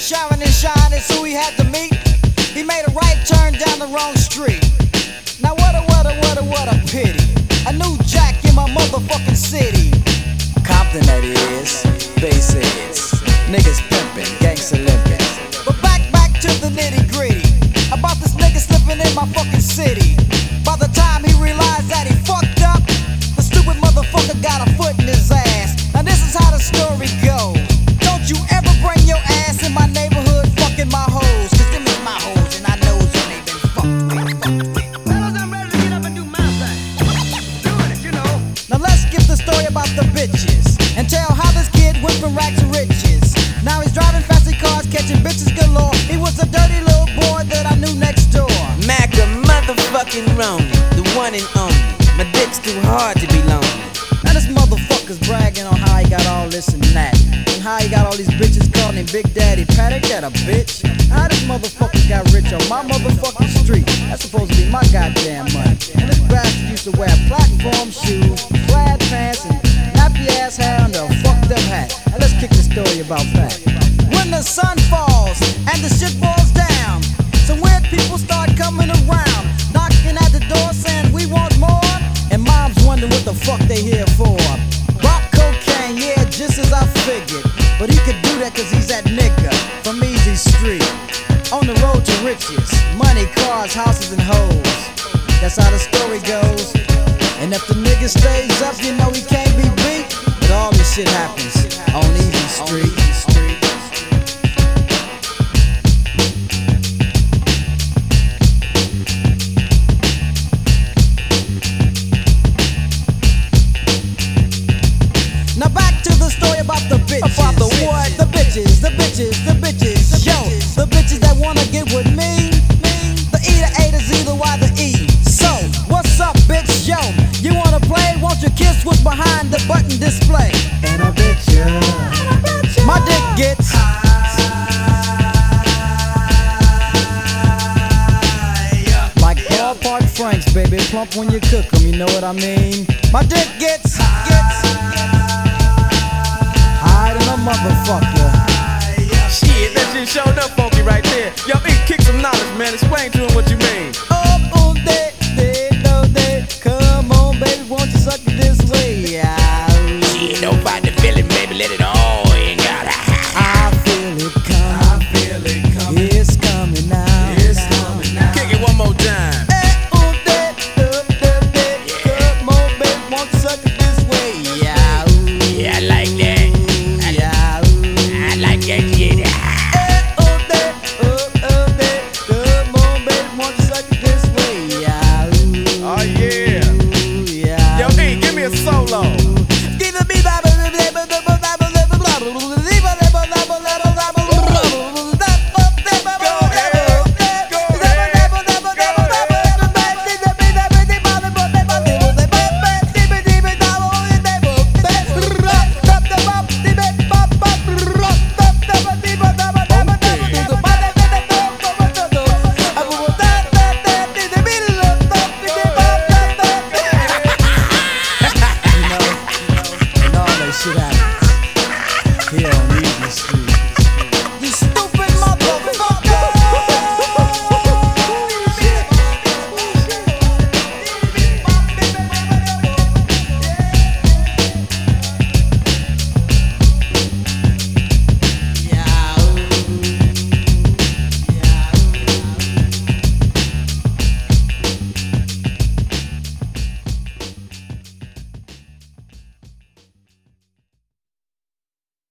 Sharon and Shine is who he had to meet. He made a right turn down the wrong street. Now what a pity. A new jack in my motherfucking city. Compton that is, bass is, niggas pimpin', gangsta limpin'. But back to the nitty gritty. About this nigga slipping in my fucking city. By the time he realized that he fucked up, the stupid motherfucker got a foot in his ass. Now this is how the story goes. Don't you ever bring your ass in my neighborhood fucking my hoes. Cause them is my hoes and I knows when they been fucked with. Fellas, I'm ready to get up and do my thing. Doing it, you know. Now let's skip the story about the bitches and tell how this kid went from rags to riches. Now he's driving fancy cars, catching bitches galore. He was a dirty little boy that I knew next door. Mac a motherfucking Roney, the one and only. My dick's too hard to be lonely. Now this motherfucker's bragging on how he got all this and that, and how he got all these bitches calling him Big Daddy Pat. Ain't that a bitch? How this motherfucker got rich on my motherfucking street? That's supposed to be my goddamn money. And this bastard used to wear platform shoes, plaid pants, and happy ass hair under a fucked up hat. Now let's kick the story about Pat. When the sun falls and the shit boils down, some weird people start coming around, knocking at the door saying we want more. And moms wonder what the fuck they here for. Rock cocaine, yeah, just as I figured. But he could do that cause he's that nigga from Easy Street. On the road to riches, money, cars, houses, and hoes. That's how the story goes. And if the nigga stays up, you know he can't be beat. But all this shit happens on Easy Street. Now back to the story about the bitches. About the what? The bitches, the bitches, the bitches. Yo, the bitches that wanna get with me. The E, the A, the Z, the Y, the E. So, what's up, bitch? Yo, you wanna play? Won't you kiss what's behind the button display? And I bet you. My dick gets like ballpark Franks, baby. Plump when you cook 'em, you know what I mean? My dick gets higher than a motherfucker. Shit, that shit showed up funky right there. Yo, kick some knowledge, man. Explain to him what you mean. Up on that, no day. Come on, baby, won't you suck it this way? Shit, don't fight the feeling, baby. Let it all hang out. I feel it coming. It's coming now. Kick it one more time. Come on, baby, won't you suck it this way? Yeah, I like that. I like that shit.